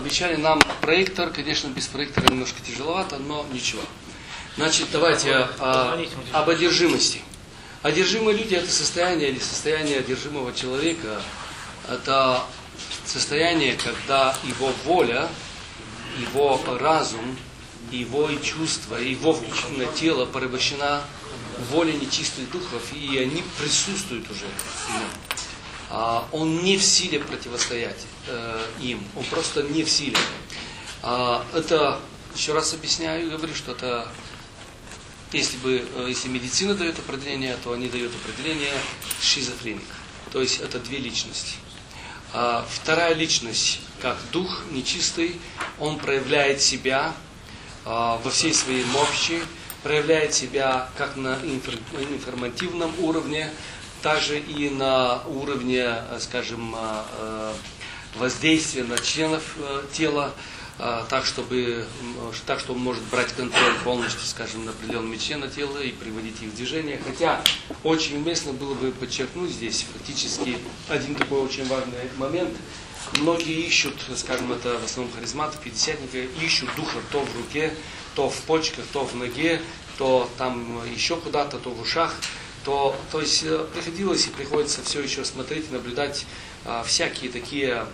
обещали нам проектор. Конечно, без проектора немножко тяжеловато, но ничего. Значит, давайте об одержимости. Одержимые люди — это состояние или состояние одержимого человека. Это состояние, когда его воля, его разум, его и чувства, его включенное тело порабощена волей нечистых духов, и они присутствуют уже в нем. Он не в силе противостоять им, он просто не в силе. Это, еще раз объясняю и говорю, что это, если медицина дает определение, то они дают определение шизофреник. То есть это две личности. Вторая личность, как дух нечистый, он проявляет себя во всей своей мощи, проявляет себя как на информативном уровне, также и на уровне, скажем, воздействия на членов тела, так, что он может брать контроль полностью, скажем, над определенными членами тела и приводить их в движение. Хотя очень уместно было бы подчеркнуть здесь фактически один такой очень важный момент. Многие ищут, скажем, это в основном харизматы, пятидесятники, ищут духа то в руке, то в почках, то в ноге, то там еще куда-то, то в ушах. То есть приходилось и приходится все еще смотреть и наблюдать всякие такие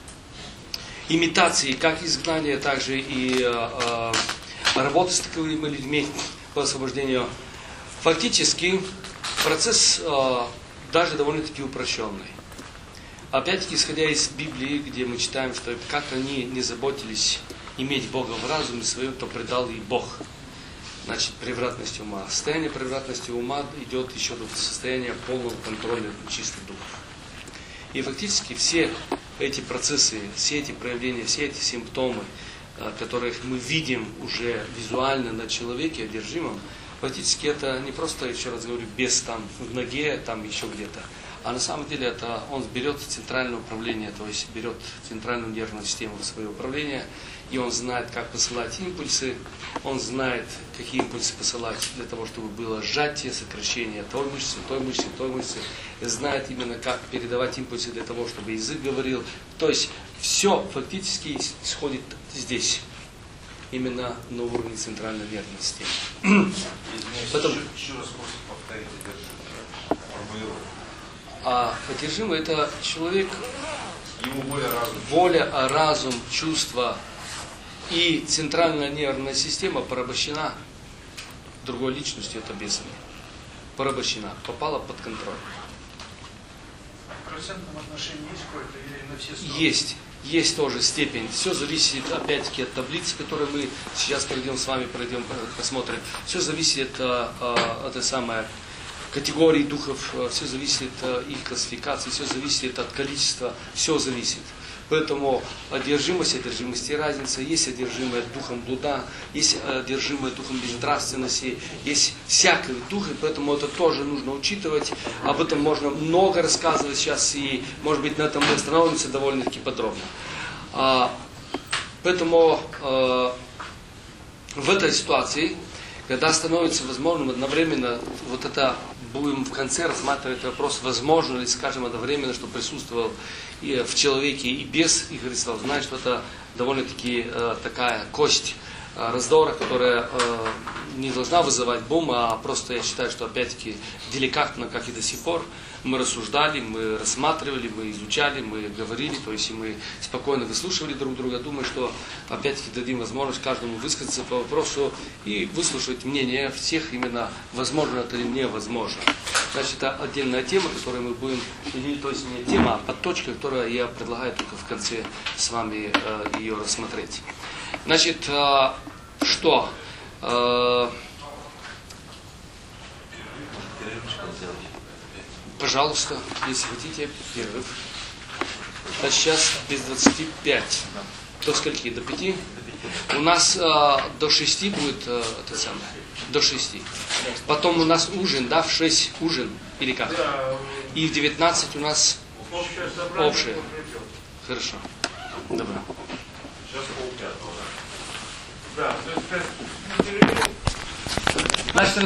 имитации, как изгнания, также и работы с таковыми людьми по освобождению. Фактически процесс даже довольно-таки упрощенный. Опять-таки, исходя из Библии, где мы читаем, что как они не заботились иметь Бога в разуме своем, то предал и Бог. Значит, превратность ума. Состояние превратности ума идет еще до состояния полного контроля чистых духов. И фактически все эти процессы, все эти проявления, все эти симптомы, которых мы видим уже визуально на человеке одержимом, фактически это не просто, еще раз говорю, бес там в ноге, там еще где-то, а на самом деле это он берет центральное управление, то есть берет центральную нервную систему в свое управление, и он знает, как посылать импульсы, он знает, какие импульсы посылать для того, чтобы было сжатие, сокращение той мышцы, той мышцы, той мышцы, и знает именно, как передавать импульсы для того, чтобы язык говорил. То есть все фактически исходит здесь, именно на уровне центральной нервной системы. Потом, еще раз можете повторить одержимый это человек, его воля, разум, чувства и центральная нервная система порабощена другой личностью, это бесами. Порабощена, попала под контроль. В процентном отношении есть какое-то или на все стороны? Есть тоже степень. Все зависит, опять-таки, от таблицы, которую мы сейчас пройдем с вами, посмотрим. Все зависит от этой самой категории духов, все зависит от их классификации, все зависит от количества, все зависит. Поэтому одержимости разница. Есть одержимая духом блуда, есть одержимая духом безнравственности, есть всякие духи, поэтому это тоже нужно учитывать. Об этом можно много рассказывать сейчас, и, может быть, на этом мы остановимся довольно-таки подробно. Поэтому в этой ситуации, когда становится возможным одновременно, вот это будем в конце рассматривать вопрос, возможно ли, скажем, одновременно, что присутствовал и в человеке и бес, и Христос, знает, что это довольно-таки такая кость раздора, которая не должна вызывать бум, а просто я считаю, что опять-таки деликатно, как и до сих пор, мы рассуждали, мы рассматривали, мы изучали, мы говорили, то есть и мы спокойно выслушивали друг друга. Думаю, что опять-таки дадим возможность каждому высказаться по вопросу и выслушать мнение всех, именно возможно это или невозможно. Значит, это отдельная тема, которую мы будем, то есть не тема, а подточка, которую я предлагаю только в конце с вами ее рассмотреть. Значит, что? Пожалуйста, если хотите, перерыв. А сейчас без 25. До скольки? До 5? У нас до 6 будет это самое. До 6. Потом у нас ужин, да, в 6 ужин. Или как? И в 19 у нас общее. Хорошо. Добро. Сейчас полпятого. Да, то есть,